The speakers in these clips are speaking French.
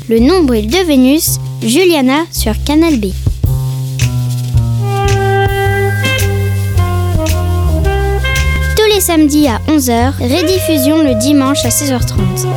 Le nombril de Vénus, Juliana sur Canal B. Tous les samedis à 11h, rediffusion le dimanche à 16h30.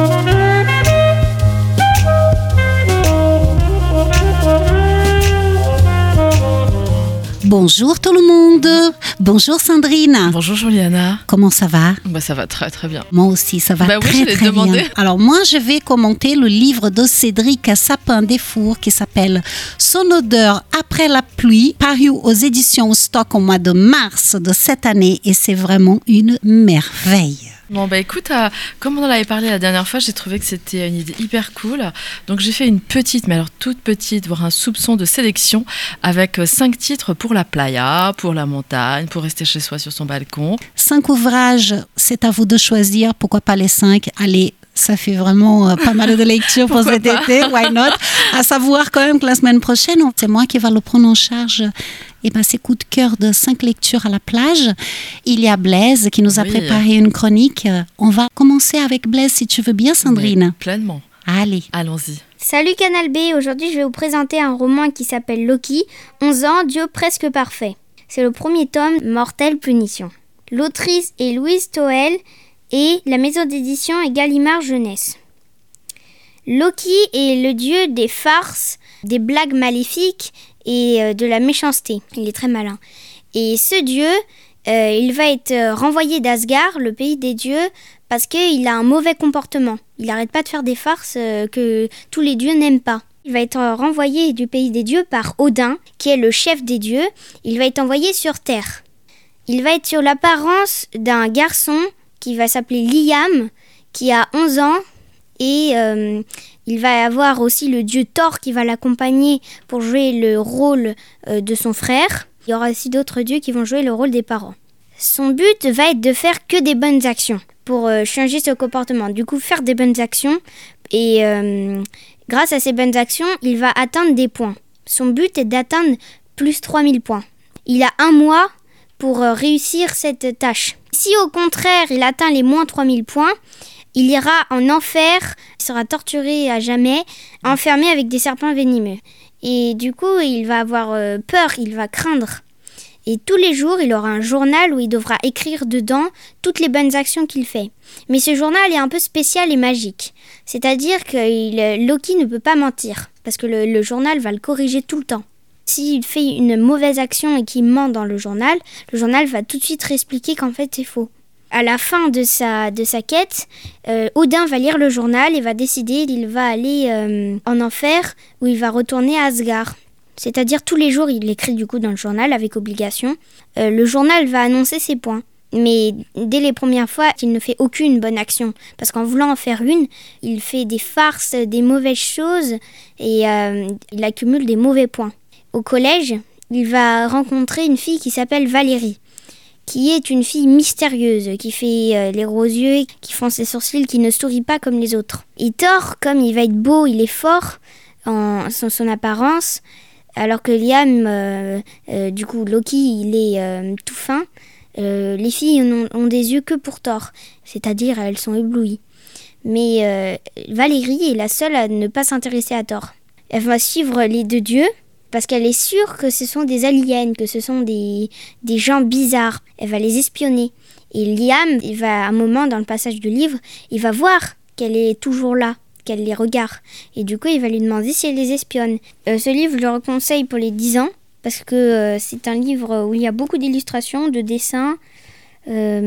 Bonjour tout le monde. Bonjour Sandrine. Bonjour Juliana. Comment ça va? Ça va très très bien. Moi aussi, ça va oui, très bien. Alors moi, je vais commenter le livre de Cédric Sapin-Desfours qui s'appelle Son odeur après la pluie, paru aux éditions Stock au mois de mars de cette année, et c'est vraiment une merveille. Écoute, comme on en avait parlé la dernière fois, j'ai trouvé que c'était une idée hyper cool. Donc j'ai fait une petite, mais alors toute petite, voire un soupçon de sélection avec 5 titres pour la playa, pour la montagne, pour rester chez soi sur son balcon. 5 ouvrages, c'est à vous de choisir. Pourquoi pas les 5? Allez, ça fait vraiment pas mal de lectures pour cet été, why not? À savoir quand même que la semaine prochaine, c'est moi qui va le prendre en charge. Ces coups de cœur de 5 lectures à la plage. Il y a Blaise qui nous a préparé une chronique. On va commencer avec Blaise, si tu veux bien, Sandrine. Mais pleinement. Allez. Allons-y. Salut Canal B, aujourd'hui je vais vous présenter un roman qui s'appelle Loki, 11 ans, Dieu presque parfait. C'est le premier tome, Mortelle Punition. L'autrice est Louise Toel et la maison d'édition est Gallimard Jeunesse. Loki est le dieu des farces, des blagues maléfiques et de la méchanceté. Il est très malin. Et ce dieu, il va être renvoyé d'Asgard, le pays des dieux, parce qu'il a un mauvais comportement. Il n'arrête pas de faire des farces que tous les dieux n'aiment pas. Il va être renvoyé du pays des dieux par Odin, qui est le chef des dieux. Il va être envoyé sur Terre. Il va être sur l'apparence d'un garçon qui va s'appeler Liam, qui a 11 ans. Et il va avoir aussi le dieu Thor qui va l'accompagner pour jouer le rôle de son frère. Il y aura aussi d'autres dieux qui vont jouer le rôle des parents. Son but va être de faire que des bonnes actions pour changer ce comportement. Du coup, faire des bonnes actions et grâce à ces bonnes actions, il va atteindre des points. Son but est d'atteindre plus 3000 points. Il a 1 mois pour réussir cette tâche. Si au contraire, il atteint les moins 3000 points, il ira en enfer, il sera torturé à jamais, enfermé avec des serpents venimeux. Et du coup, il va avoir peur, il va craindre. Et tous les jours, il aura un journal où il devra écrire dedans toutes les bonnes actions qu'il fait. Mais ce journal est un peu spécial et magique. C'est-à-dire que Loki ne peut pas mentir, parce que le journal va le corriger tout le temps. S'il fait une mauvaise action et qu'il ment dans le journal va tout de suite réexpliquer qu'en fait c'est faux. À la fin de sa quête, Odin va lire le journal et va décider qu'il va aller en enfer où il va retourner à Asgard. C'est-à-dire tous les jours, il écrit du coup dans le journal avec obligation. Le journal va annoncer ses points. Mais dès les premières fois, il ne fait aucune bonne action. Parce qu'en voulant en faire une, il fait des farces, des mauvaises choses et il accumule des mauvais points. Au collège, il va rencontrer une fille qui s'appelle Valérie, qui est une fille mystérieuse, qui fait les gros yeux, qui fronce ses sourcils, qui ne sourit pas comme les autres. Et Thor, comme il va être beau, il est fort en son apparence, alors que Liam, du coup Loki, il est tout fin. Les filles ont des yeux que pour Thor, c'est-à-dire elles sont éblouies. Mais Valérie est la seule à ne pas s'intéresser à Thor. Elle va suivre les 2 dieux, parce qu'elle est sûre que ce sont des aliens, que ce sont des gens bizarres. Elle va les espionner. Et Liam, il va, à un moment dans le passage du livre, il va voir qu'elle est toujours là, qu'elle les regarde. Et du coup, il va lui demander si elle les espionne. Ce livre, je le conseille pour les 10 ans, parce que c'est un livre où il y a beaucoup d'illustrations, de dessins. Et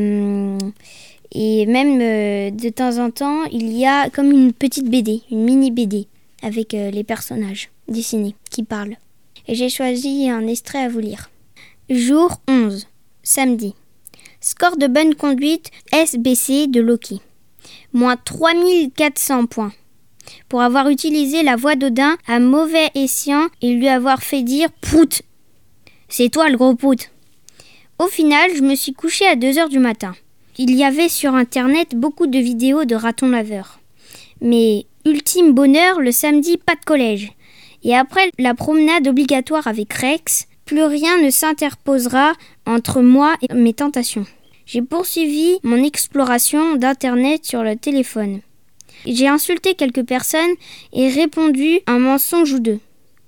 même, de temps en temps, il y a comme une petite BD, une mini BD, avec les personnages dessinés qui parlent. Et j'ai choisi un extrait à vous lire. Jour 11, samedi. Score de bonne conduite SBC de Loki. Moins 3400 points. Pour avoir utilisé la voix d'Odin à mauvais escient et lui avoir fait dire « Prout !» C'est toi le gros prout. Au final, je me suis couchée à 2h du matin. Il y avait sur internet beaucoup de vidéos de ratons laveurs. Mais ultime bonheur, le samedi, pas de collège. Et après la promenade obligatoire avec Rex, plus rien ne s'interposera entre moi et mes tentations. J'ai poursuivi mon exploration d'internet sur le téléphone. J'ai insulté quelques personnes et répondu un mensonge ou deux.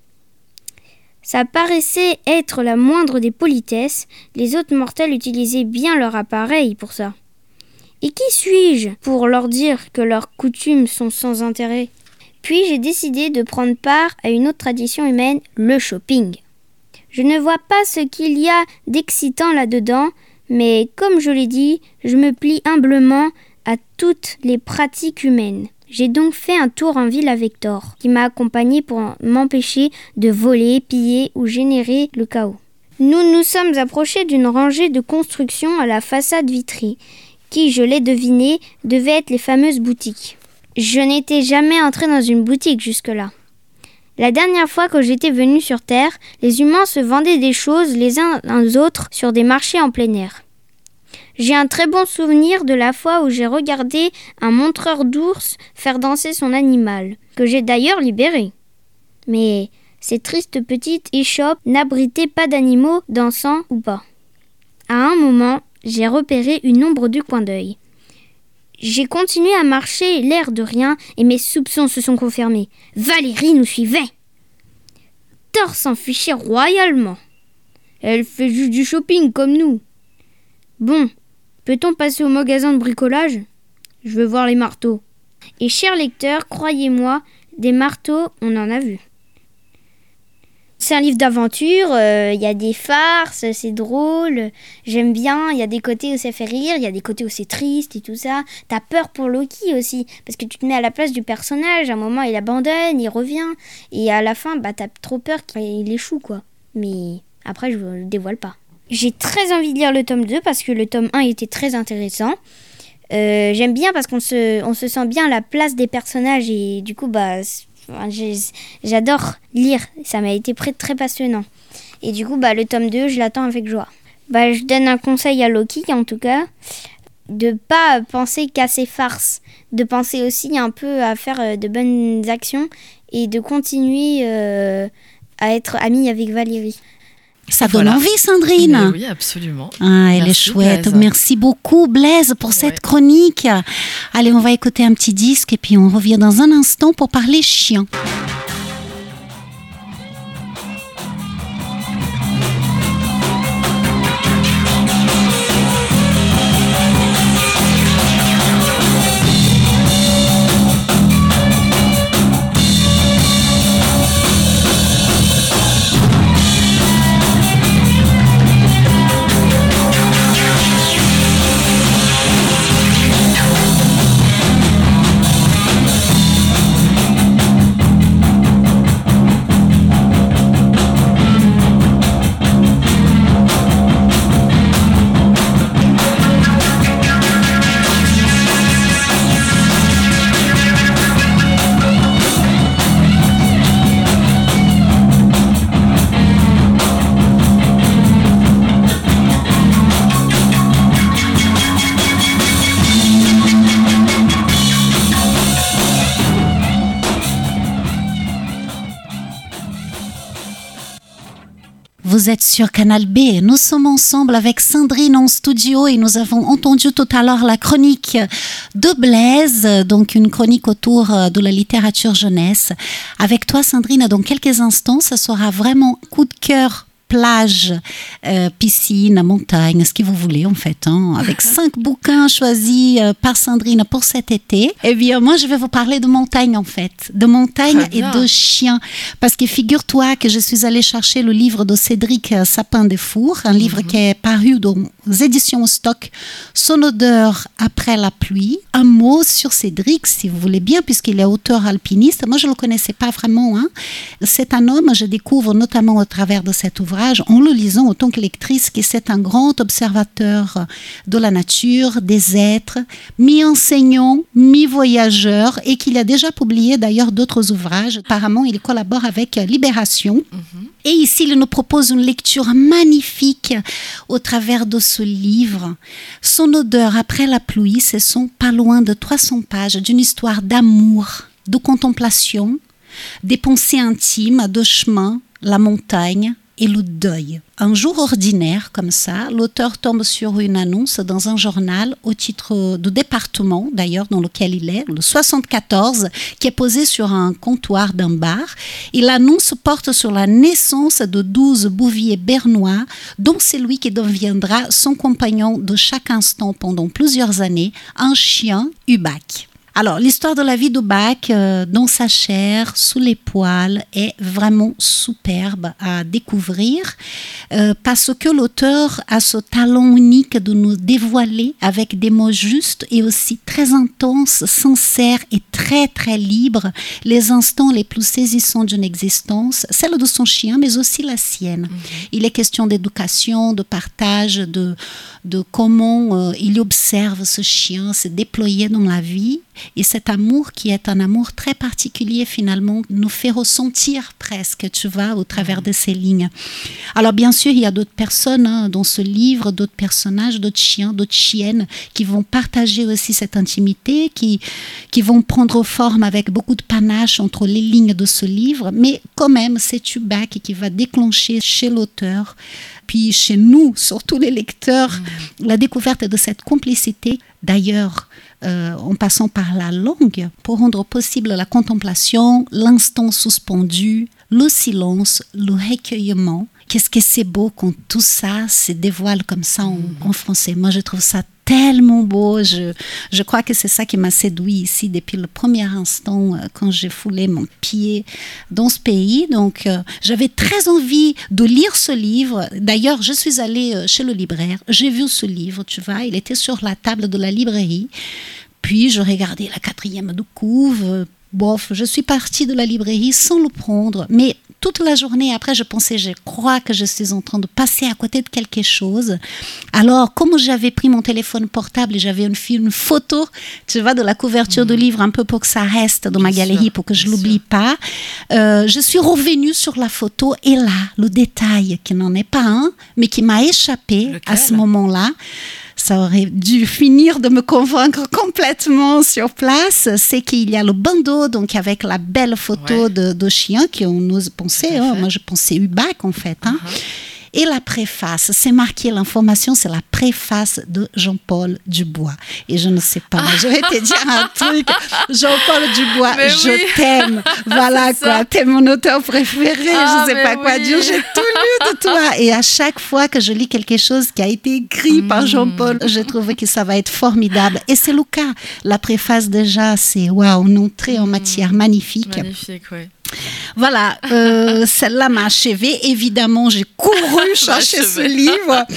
Ça paraissait être la moindre des politesses, les autres mortels utilisaient bien leur appareil pour ça. Et qui suis-je pour leur dire que leurs coutumes sont sans intérêt ? Puis j'ai décidé de prendre part à une autre tradition humaine, le shopping. Je ne vois pas ce qu'il y a d'excitant là-dedans, mais comme je l'ai dit, je me plie humblement à toutes les pratiques humaines. J'ai donc fait un tour en ville avec Thor, qui m'a accompagné pour m'empêcher de voler, piller ou générer le chaos. Nous nous sommes approchés d'une rangée de constructions à la façade vitrée, qui, je l'ai deviné, devaient être les fameuses boutiques. Je n'étais jamais entré dans une boutique jusque-là. La dernière fois que j'étais venu sur Terre, les humains se vendaient des choses les uns aux autres sur des marchés en plein air. J'ai un très bon souvenir de la fois où j'ai regardé un montreur d'ours faire danser son animal, que j'ai d'ailleurs libéré. Mais cette triste petite échoppe n'abritait pas d'animaux dansant ou pas. À un moment, j'ai repéré une ombre du coin d'œil. J'ai continué à marcher, l'air de rien, et mes soupçons se sont confirmés. Valérie nous suivait. Thor s'en fichait royalement. Elle fait juste du shopping comme nous. Bon, peut-on passer au magasin de bricolage ? Je veux voir les marteaux. Et chers lecteurs, croyez-moi, des marteaux, on en a vu. C'est un livre d'aventure, y a des farces, c'est drôle, j'aime bien, il y a des côtés où ça fait rire, il y a des côtés où c'est triste et tout ça. T'as peur pour Loki aussi, parce que tu te mets à la place du personnage, à un moment il abandonne, il revient, et à la fin, t'as trop peur qu'il échoue, quoi. Mais après, je le dévoile pas. J'ai très envie de lire le tome 2, parce que le tome 1 était très intéressant. J'aime bien parce qu'on se sent bien à la place des personnages, et du coup, j'adore lire, ça m'a été très passionnant. Et du coup, le tome 2, je l'attends avec joie. Je donne un conseil à Loki, en tout cas, de pas penser qu'à ses farces, de penser aussi un peu à faire de bonnes actions et de continuer à être amie avec Valérie. Ça donne envie, Sandrine. Mais oui, absolument. Elle est chouette. Blaise. Merci beaucoup, Blaise, pour cette chronique. Allez, on va écouter un petit disque et puis on revient dans un instant pour parler chien. Vous êtes sur Canal B. Nous sommes ensemble avec Sandrine en studio et nous avons entendu tout à l'heure la chronique de Blaise, donc une chronique autour de la littérature jeunesse. Avec toi, Sandrine, dans quelques instants, ça sera vraiment coup de cœur. Plage, piscine, montagne, ce que vous voulez en fait, avec 5 bouquins choisis par Sandrine pour cet été. Eh bien, moi, je vais vous parler de montagne en fait, de montagne et de chiens. Parce que figure-toi que je suis allée chercher le livre de Cédric Sapin-Desfours, un livre qui est paru dans les éditions Stock, Son odeur après la pluie. Un mot sur Cédric, si vous voulez bien, puisqu'il est auteur alpiniste. Moi, je ne le connaissais pas vraiment. C'est un homme, je découvre notamment au travers de cet ouvrage, en le lisant en tant que lectrice, que c'est un grand observateur de la nature, des êtres, mi-enseignant, mi-voyageur, et qu'il a déjà publié d'ailleurs d'autres ouvrages. Apparemment, il collabore avec Libération. Et ici, il nous propose une lecture magnifique au travers de ce livre. Son odeur après la pluie, ce sont pas loin de 300 pages d'une histoire d'amour, de contemplation, des pensées intimes, de chemin, la montagne, et le deuil. Un jour ordinaire, comme ça, l'auteur tombe sur une annonce dans un journal au titre de département, d'ailleurs, dans lequel il est, le 74, qui est posé sur un comptoir d'un bar. Et l'annonce porte sur la naissance de 12 bouviers bernois, dont c'est lui qui deviendra son compagnon de chaque instant pendant plusieurs années, un chien, Hubac. Alors, l'histoire de la vie d'Hubac, dans sa chair, sous les poils, est vraiment superbe à découvrir parce que l'auteur a ce talent unique de nous dévoiler avec des mots justes et aussi très intenses, sincères et très, très libres les instants les plus saisissants d'une existence, celle de son chien, mais aussi la sienne. Il est question d'éducation, de partage, de comment il observe ce chien se déployer dans la vie. Et cet amour qui est un amour très particulier finalement nous fait ressentir presque, tu vois, au travers de ces lignes. Alors bien sûr, il y a d'autres personnes dans ce livre, d'autres personnages, d'autres chiens, d'autres chiennes qui vont partager aussi cette intimité, qui vont prendre forme avec beaucoup de panache entre les lignes de ce livre. Mais quand même, c'est Hubac qui va déclencher chez l'auteur, puis chez nous, surtout les lecteurs, la découverte de cette complicité. D'ailleurs, en passant par la langue, pour rendre possible la contemplation, l'instant suspendu, le silence, le recueillement. Qu'est-ce que c'est beau quand tout ça se dévoile comme ça en français. Moi, je trouve ça tellement beau. Je crois que c'est ça qui m'a séduit ici depuis le premier instant quand j'ai foulé mon pied dans ce pays. Donc, j'avais très envie de lire ce livre. D'ailleurs, je suis allée chez le libraire. J'ai vu ce livre, tu vois. Il était sur la table de la librairie. Puis, je regardais la 4e de couve. Bof, je suis partie de la librairie sans le prendre. Mais toute la journée après, je crois que je suis en train de passer à côté de quelque chose. Alors, comme j'avais pris mon téléphone portable et j'avais une photo, tu vois, de la couverture du livre, un peu pour que ça reste dans ma galerie, pour que je ne l'oublie pas, je suis revenue sur la photo et là, le détail qui n'en est pas un, mais qui m'a échappé à ce moment-là, ça aurait dû finir de me convaincre complètement sur place, c'est qu'il y a le bandeau, donc avec la belle photo de chien qu'on ose penser. Moi, je pensais Hubac, en fait. Et la préface, c'est marqué, l'information, c'est la préface de Jean-Paul Dubois. Et je ne sais pas, je vais te dire un truc. Jean-Paul Dubois, je t'aime. Voilà quoi, t'es mon auteur préféré, je ne sais pas quoi dire. J'ai tout lu de toi. Et à chaque fois que je lis quelque chose qui a été écrit par Jean-Paul, je trouve que ça va être formidable. Et c'est le cas. La préface déjà, c'est waouh, une entrée en matière magnifique. Magnifique, oui. Voilà, celle-là m'a achevée. Évidemment, j'ai couru chercher ce livre.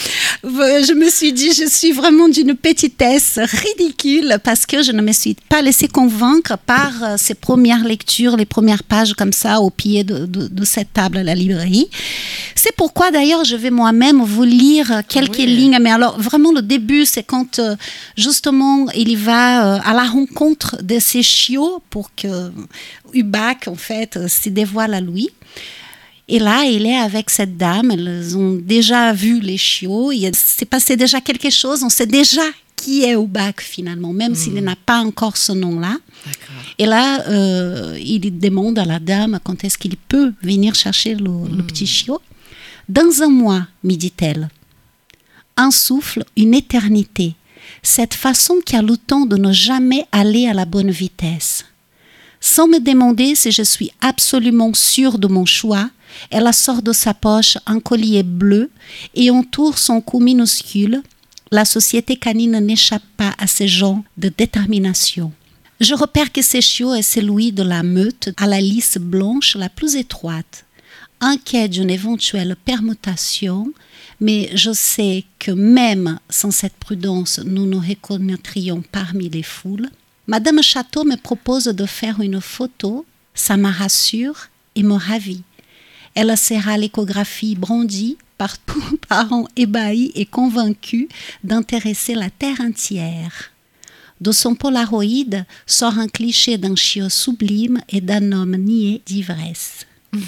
Je me suis dit, je suis vraiment d'une petitesse ridicule parce que je ne me suis pas laissée convaincre par ces premières lectures, les premières pages comme ça au pied de cette table à la librairie. C'est pourquoi d'ailleurs je vais moi-même vous lire quelques lignes. Mais alors vraiment le début, c'est quand justement il va à la rencontre de ces chiots pour que Hubac en fait se dévoile à lui. Et là, il est avec cette dame. Elles ont déjà vu les chiots. Il s'est passé déjà quelque chose. On sait déjà qui est Hubac finalement, même s'il n'a pas encore ce nom-là. D'accord. Et là, il demande à la dame quand est-ce qu'il peut venir chercher le petit chiot. Dans un mois, me dit-elle. Un souffle, une éternité. Cette façon qui a le temps de ne jamais aller à la bonne vitesse. Sans me demander si je suis absolument sûre de mon choix, elle sort de sa poche un collier bleu et entoure son cou minuscule. La société canine n'échappe pas à ces gens de détermination. Je repère que ce chiot est celui de la meute à la lisse blanche la plus étroite. Inquiet d'une éventuelle permutation, mais je sais que même sans cette prudence, nous nous reconnaîtrions parmi les foules. Madame Château me propose de faire une photo, ça me rassure et me ravit. Elle sera l'échographie brandie par tous les parents ébahis et convaincus d'intéresser la terre entière. De son polaroïde sort un cliché d'un chiot sublime et d'un homme niais d'ivresse.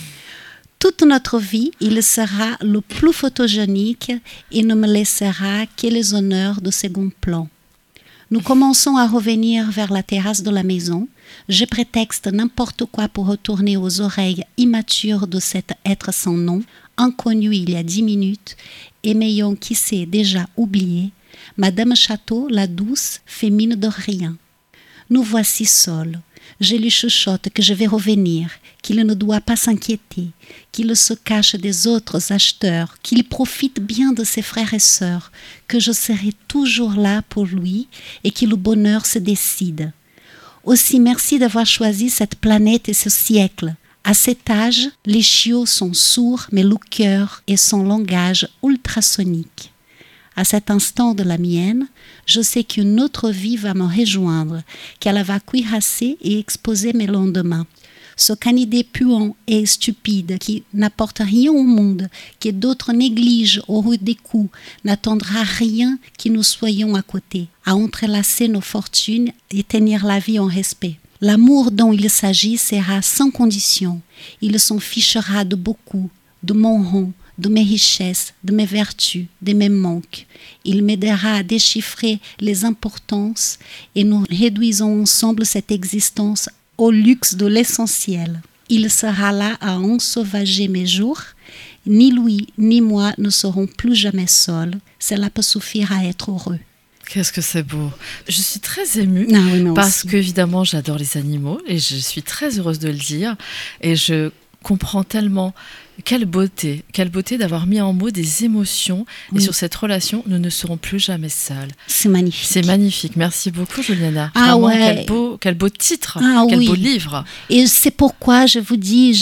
Toute notre vie, il sera le plus photogénique et ne me laissera que les honneurs de second plan. Nous commençons à revenir vers la terrasse de la maison. Je prétexte n'importe quoi pour retourner aux oreilles immatures de cet être sans nom, inconnu il y a 10 minutes, et m'ayant qui sait déjà oublié. Madame Château, la douce, fait mine de rien. Nous voici seuls. Je lui chuchote que je vais revenir, qu'il ne doit pas s'inquiéter, qu'il se cache des autres acheteurs, qu'il profite bien de ses frères et sœurs, que je serai toujours là pour lui et que le bonheur se décide. Aussi merci d'avoir choisi cette planète et ce siècle. À cet âge, les chiots sont sourds, mais le cœur est son langage ultrasonique. À cet instant de la mienne, je sais qu'une autre vie va me rejoindre, qu'elle va cuirasser et exposer mes lendemains. Ce canidé puant et stupide qui n'apporte rien au monde, que d'autres négligent au rude des coups, n'attendra rien que nous soyons à côté, à entrelacer nos fortunes et tenir la vie en respect. L'amour dont il s'agit sera sans condition. Il s'en fichera de beaucoup, de mon rang, de mes richesses, de mes vertus, de mes manques. Il m'aidera à déchiffrer les importances et nous réduisons ensemble cette existence au luxe de l'essentiel. Il sera là à ensauvager mes jours. Ni lui ni moi ne serons plus jamais seuls. Cela peut suffire à être heureux. Qu'est-ce que c'est beau. Je suis très émue parce qu'évidemment j'adore les animaux et je suis très heureuse de le dire et je comprends tellement quelle beauté d'avoir mis en mots des émotions et sur cette relation, nous ne serons plus jamais seuls. C'est magnifique. C'est magnifique. Merci beaucoup, Juliana. Ah vraiment, ouais. Quel beau titre, quel beau livre. Et c'est pourquoi je vous dis,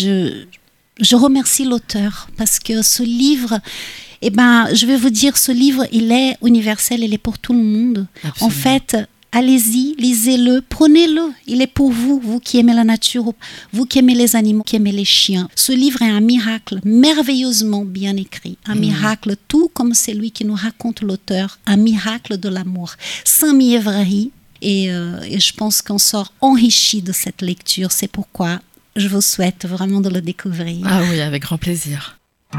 je remercie l'auteur parce que ce livre, je vais vous dire, ce livre, il est universel, il est pour tout le monde. Absolument. En fait, allez-y, lisez-le, prenez-le. Il est pour vous, vous qui aimez la nature, vous qui aimez les animaux, qui aimez les chiens. Ce livre est un miracle, merveilleusement bien écrit. Un miracle, tout comme celui qui nous raconte l'auteur, un miracle de l'amour. Sans mièvrerie. Et je pense qu'on sort enrichi de cette lecture. C'est pourquoi je vous souhaite vraiment de le découvrir. Ah oui, avec grand plaisir.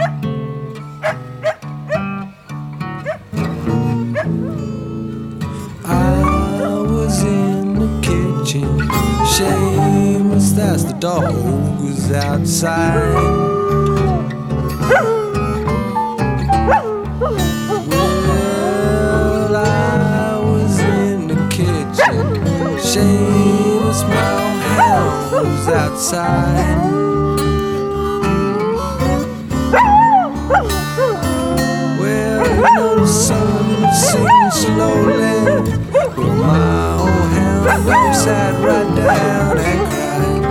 Seamus, that's the dog who's outside. Well, I was in the kitchen. Seamus, my hound who's outside. Well, you know the sun sinks slowly, but my old hound sat right down and cried.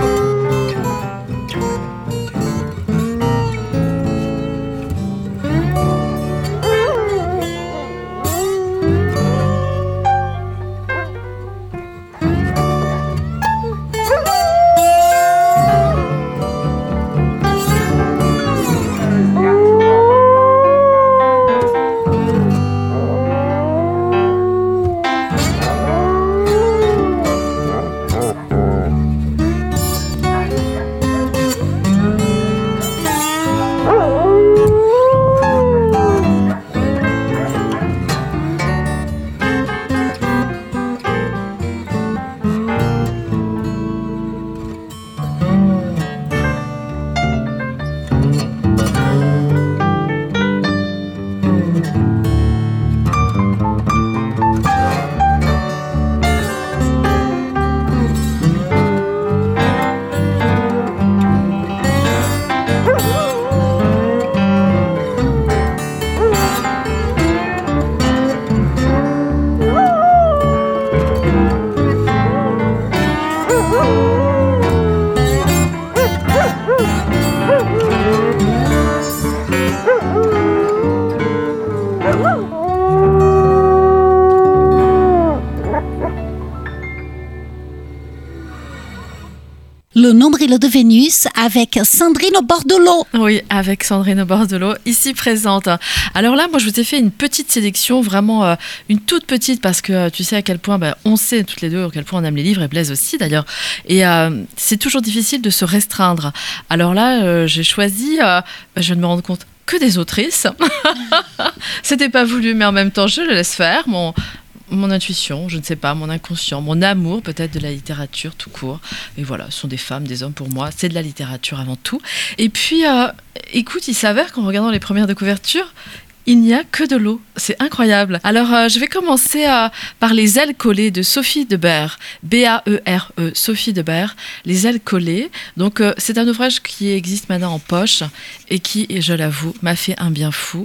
Le nombril de Vénus avec Sandrine au bord de l'eau. Oui, avec Sandrine au bord de l'eau, ici présente. Alors là, moi, je vous ai fait une petite sélection, vraiment une toute petite, parce que tu sais à quel point, on sait toutes les deux à quel point on aime les livres, et Blaise aussi d'ailleurs. Et c'est toujours difficile de se restreindre. Alors là, j'ai choisi, je viens de me rendre compte, que des autrices. C'était pas voulu, mais en même temps, je le laisse faire. mon intuition, je ne sais pas, mon inconscient, mon amour peut-être de la littérature tout court. Et voilà, ce sont des femmes, des hommes pour moi, c'est de la littérature avant tout. Et puis, écoute, il s'avère qu'en regardant les premières de couverture, il n'y a que de l'eau. C'est incroyable. Alors, je vais commencer par Les ailes collées de Sophie Debert. B-A-E-R-E, Sophie Debert. Les ailes collées. Donc, c'est un ouvrage qui existe maintenant en poche et qui, et je l'avoue, m'a fait un bien fou.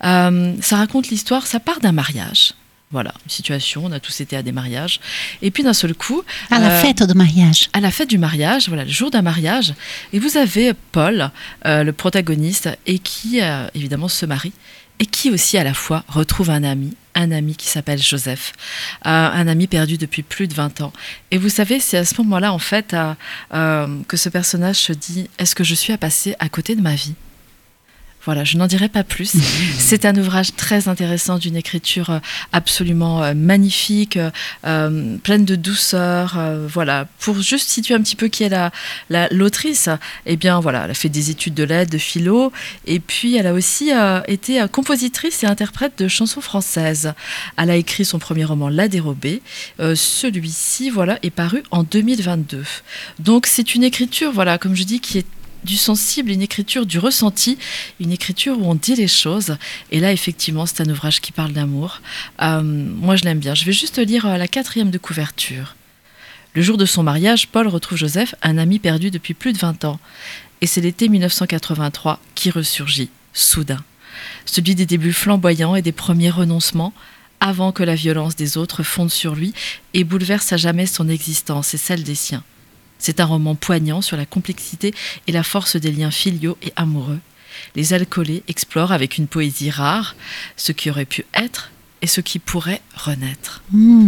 Ça raconte l'histoire, ça part d'un mariage. Voilà, une situation, on a tous été à des mariages. Et puis d'un seul coup... À la fête de mariage. À la fête du mariage, voilà, le jour d'un mariage. Et vous avez Paul, le protagoniste, et qui, évidemment, se marie. Et qui aussi, à la fois, retrouve un ami qui s'appelle Joseph. Un ami perdu depuis plus de 20 ans. Et vous savez, c'est à ce moment-là, en fait, que ce personnage se dit « Est-ce que je suis à passer à côté de ma vie ?» Voilà, je n'en dirai pas plus. C'est un ouvrage très intéressant, d'une écriture absolument magnifique, pleine de douceur. Voilà, pour juste situer un petit peu qui est l'autrice, eh bien voilà, elle a fait des études de lettres, de philo, et puis elle a aussi été compositrice et interprète de chansons françaises. Elle a écrit son premier roman, La Dérobée. Celui-ci, voilà, est paru en 2022. Donc c'est une écriture, voilà, comme je dis, qui est du sensible, une écriture du ressenti, une écriture où on dit les choses. Et là, effectivement, c'est un ouvrage qui parle d'amour. Moi, je l'aime bien. Je vais juste lire la 4e de couverture. Le jour de son mariage, Paul retrouve Joseph, un ami perdu depuis plus de 20 ans. Et c'est l'été 1983 qui ressurgit, soudain. Celui des débuts flamboyants et des premiers renoncements, avant que la violence des autres fonde sur lui et bouleverse à jamais son existence et celle des siens. C'est un roman poignant sur la complexité et la force des liens filiaux et amoureux. Les ailes collées explorent avec une poésie rare ce qui aurait pu être et ce qui pourrait renaître.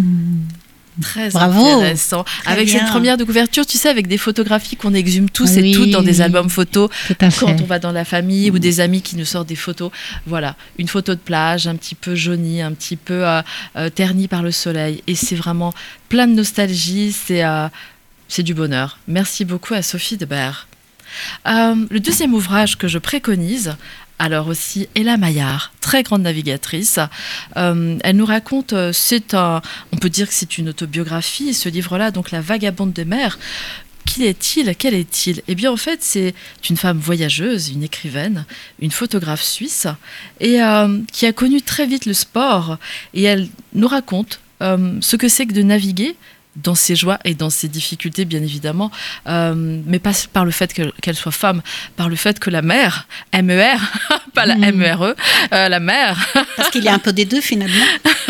Très Bravo. Intéressant. Très avec bien. cette première de couverture, tu sais, avec des photographies qu'on exhume tous Oui, et toutes dans des albums photos, tout à fait. quand on va dans la famille ou des amis qui nous sortent des photos. Voilà, une photo de plage, un petit peu jaunie, un petit peu ternie par le soleil. Et c'est vraiment plein de nostalgie, c'est du bonheur. Merci beaucoup à Sophie Debert. Le deuxième ouvrage que je préconise, alors aussi Ella Maillard, très grande navigatrice. Elle nous raconte, on peut dire que c'est une autobiographie, ce livre-là, donc La Vagabonde de mer. Qui est-il ? Quel est-il ? Eh bien, en fait, c'est une femme voyageuse, une écrivaine, une photographe suisse, et qui a connu très vite le sport. Et elle nous raconte ce que c'est que de naviguer, dans ses joies et dans ses difficultés, bien évidemment, mais pas par le fait qu'elle soit femme, par le fait que la mer, M-E-R, pas la M-E-R-E, la mer... Parce qu'il y a un peu des deux, finalement.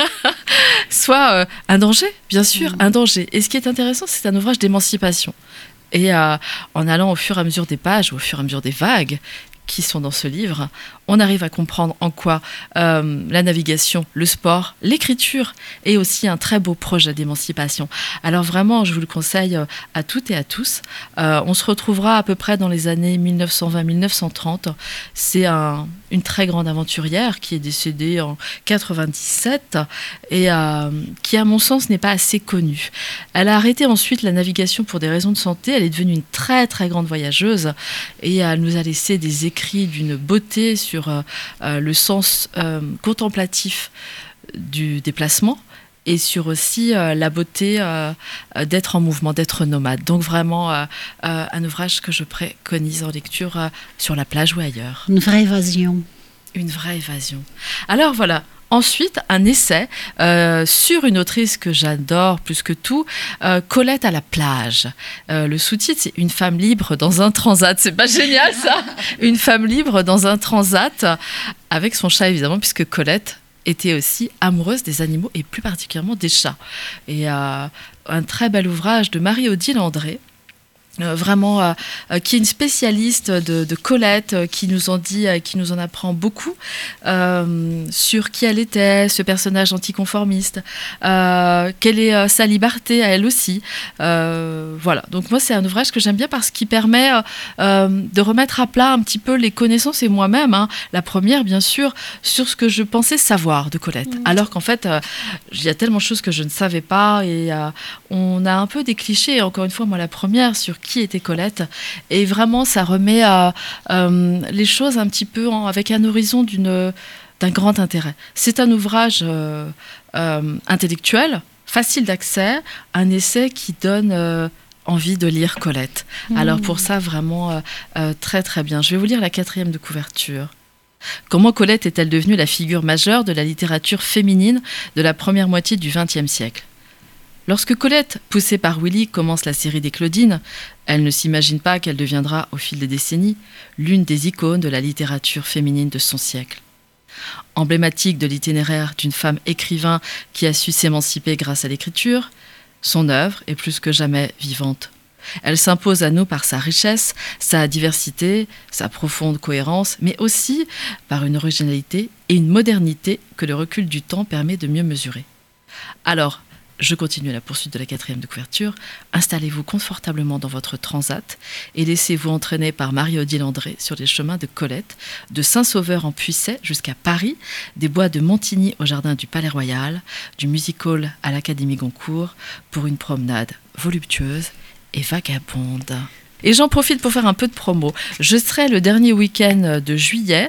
soit un danger, bien sûr, un danger. Et ce qui est intéressant, c'est un ouvrage d'émancipation. Et en allant au fur et à mesure des pages, ou au fur et à mesure des vagues qui sont dans ce livre, on arrive à comprendre en quoi la navigation, le sport, l'écriture est aussi un très beau projet d'émancipation. Alors vraiment, je vous le conseille à toutes et à tous. On se retrouvera à peu près dans les années 1920-1930. C'est une très grande aventurière qui est décédée en 97 et qui, à mon sens, n'est pas assez connue. Elle a arrêté ensuite la navigation pour des raisons de santé. Elle est devenue une très très grande voyageuse et elle nous a laissé des écrits d'une beauté sur le sens contemplatif du déplacement et sur aussi la beauté d'être en mouvement, d'être nomade. Donc vraiment un ouvrage que je préconise en lecture sur la plage ou ailleurs. Une vraie évasion. Une vraie évasion. Alors voilà. Ensuite, un essai sur une autrice que j'adore plus que tout, Colette à la plage. Le sous-titre, c'est « Une femme libre dans un transat ». C'est pas génial, ça ? Une femme libre dans un transat, avec son chat, évidemment, puisque Colette était aussi amoureuse des animaux, et plus particulièrement des chats. Et un très bel ouvrage de Marie-Odile André, vraiment qui est une spécialiste de Colette, qui nous en apprend beaucoup sur qui elle était, ce personnage anticonformiste, quelle est sa liberté à elle aussi. Voilà, donc moi c'est un ouvrage que j'aime bien parce qu'il permet de remettre à plat un petit peu les connaissances et moi-même, la première bien sûr, sur ce que je pensais savoir de Colette, alors qu'en fait il y a tellement de choses que je ne savais pas et on a un peu des clichés, encore une fois moi la première sur qui était Colette, et vraiment ça remet les choses un petit peu avec un horizon d'un grand intérêt. C'est un ouvrage intellectuel, facile d'accès, un essai qui donne envie de lire Colette. Alors pour ça, vraiment très très bien. Je vais vous lire la 4e de couverture. Comment Colette est-elle devenue la figure majeure de la littérature féminine de la première moitié du XXe siècle ? Lorsque Colette, poussée par Willy, commence la série des Claudines, elle ne s'imagine pas qu'elle deviendra, au fil des décennies, l'une des icônes de la littérature féminine de son siècle. Emblématique de l'itinéraire d'une femme écrivain qui a su s'émanciper grâce à l'écriture, son œuvre est plus que jamais vivante. Elle s'impose à nous par sa richesse, sa diversité, sa profonde cohérence, mais aussi par une originalité et une modernité que le recul du temps permet de mieux mesurer. Alors, je continue la poursuite de la 4e de couverture. Installez-vous confortablement dans votre transat et laissez-vous entraîner par Marie-Odile André sur les chemins de Colette, de Saint-Sauveur en Puisset jusqu'à Paris, des bois de Montigny au jardin du Palais Royal, du music-hall à l'Académie Goncourt, pour une promenade voluptueuse et vagabonde. Et j'en profite pour faire un peu de promo. Je serai le dernier week-end de juillet,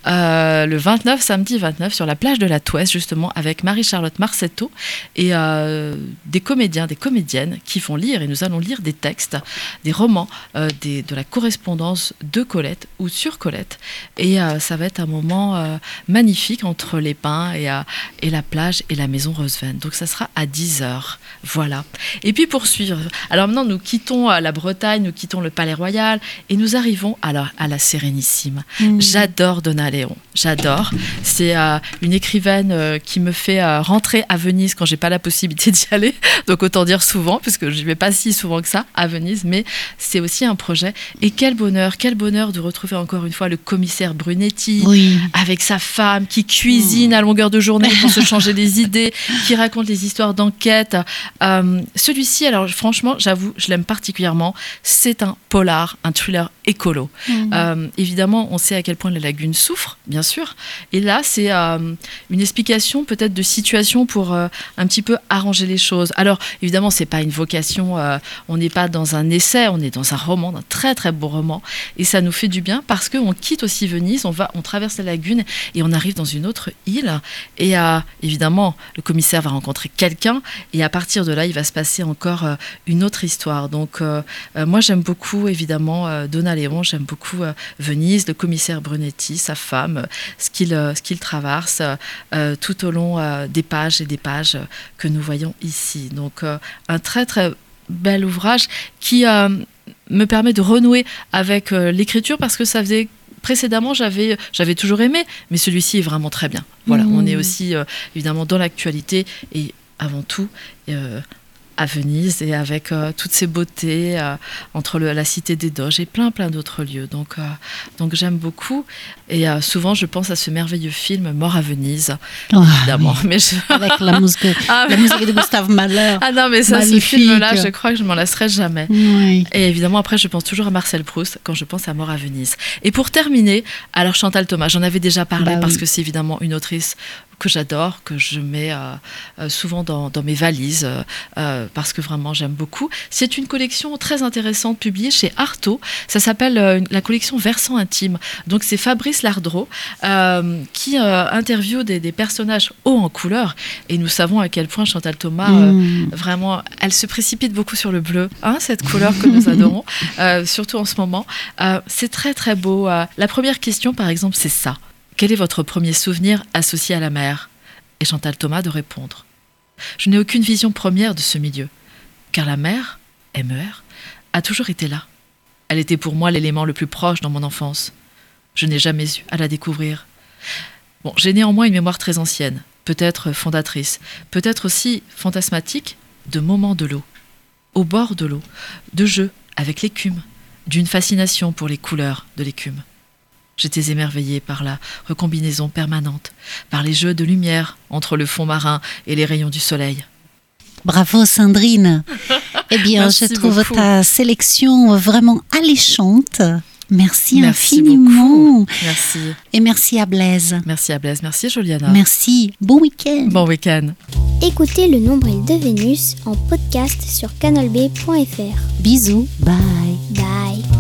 le 29, samedi 29, sur la plage de la Touesse, justement, avec Marie-Charlotte Marcetto et des comédiens, des comédiennes qui vont lire, et nous allons lire des textes, des romans, de la correspondance de Colette ou sur Colette. Et ça va être un moment magnifique entre les pins et la plage et la maison Roosevelt. Donc ça sera à 10h. Voilà. Et puis pour suivre, alors maintenant nous quittons la Bretagne, nous quittons le Palais Royal et nous arrivons alors à la Sérénissime. J'adore Donna Leon, j'adore. C'est une écrivaine qui me fait rentrer à Venise quand j'ai pas la possibilité d'y aller, donc autant dire souvent, parce que je vais pas si souvent que ça à Venise, mais c'est aussi un projet. Et quel bonheur de retrouver encore une fois le commissaire Brunetti, avec sa femme qui cuisine à longueur de journée pour se changer les idées, qui raconte les histoires d'enquête. Celui-ci, alors franchement, j'avoue, je l'aime particulièrement. C'est un polar, un thriller écolo. Évidemment, on sait à quel point la lagune souffre, bien sûr. Et là, c'est une explication peut-être de situation pour un petit peu arranger les choses. Alors, évidemment, c'est pas une vocation, on n'est pas dans un essai, on est dans un roman, un très très beau roman. Et ça nous fait du bien parce qu'on quitte aussi Venise, on traverse la lagune et on arrive dans une autre île. Et évidemment, le commissaire va rencontrer quelqu'un et à partir de là, il va se passer encore une autre histoire. Donc, moi, j'aime beaucoup, évidemment, Donna Leon, j'aime beaucoup Venise, le commissaire Brunetti, sa femme, ce qu'il traverse tout au long des pages et des pages que nous voyons ici. Donc, un très, très bel ouvrage qui me permet de renouer avec l'écriture parce que ça faisait... Précédemment, j'avais toujours aimé, mais celui-ci est vraiment très bien. Voilà, on est aussi évidemment dans l'actualité et avant tout... à Venise et avec toutes ces beautés entre la cité des Doges et plein d'autres lieux. Donc j'aime beaucoup et souvent je pense à ce merveilleux film Mort à Venise, évidemment. Oui. Mais avec la musique de Gustave Mahler. Ah non mais ça, magnifique. Ce film-là, je crois que je m'en lasserai jamais. Oui. Et évidemment après je pense toujours à Marcel Proust quand je pense à Mort à Venise. Et pour terminer, alors Chantal Thomas, j'en avais déjà parlé parce que c'est évidemment une autrice que j'adore, que je mets souvent dans mes valises parce que vraiment j'aime beaucoup. C'est une collection très intéressante publiée chez Artaud. Ça s'appelle la collection Versant intime. Donc c'est Fabrice Lardreau qui interviewe des personnages hauts en couleur et nous savons à quel point Chantal Thomas vraiment, elle se précipite beaucoup sur le bleu, hein, cette couleur que nous adorons, surtout en ce moment. C'est très très beau. La première question par exemple c'est ça. Quel est votre premier souvenir associé à la mer ? Et Chantal Thomas de répondre. Je n'ai aucune vision première de ce milieu, car la mer, MER, a toujours été là. Elle était pour moi l'élément le plus proche dans mon enfance. Je n'ai jamais eu à la découvrir. Bon, j'ai néanmoins une mémoire très ancienne, peut-être fondatrice, peut-être aussi fantasmatique, de moments de l'eau, au bord de l'eau, de jeux avec l'écume, d'une fascination pour les couleurs de l'écume. J'étais émerveillée par la recombinaison permanente, par les jeux de lumière entre le fond marin et les rayons du soleil. Bravo Sandrine. Eh bien, Merci je trouve beaucoup. ta sélection vraiment alléchante. Merci infiniment. Beaucoup. Merci. Et merci à Blaise. Merci à Blaise. Merci Juliana. Merci. Bon week-end. Bon week-end. Écoutez Le Nombril de Vénus en podcast sur canalb.fr. Bisous. Bye. Bye.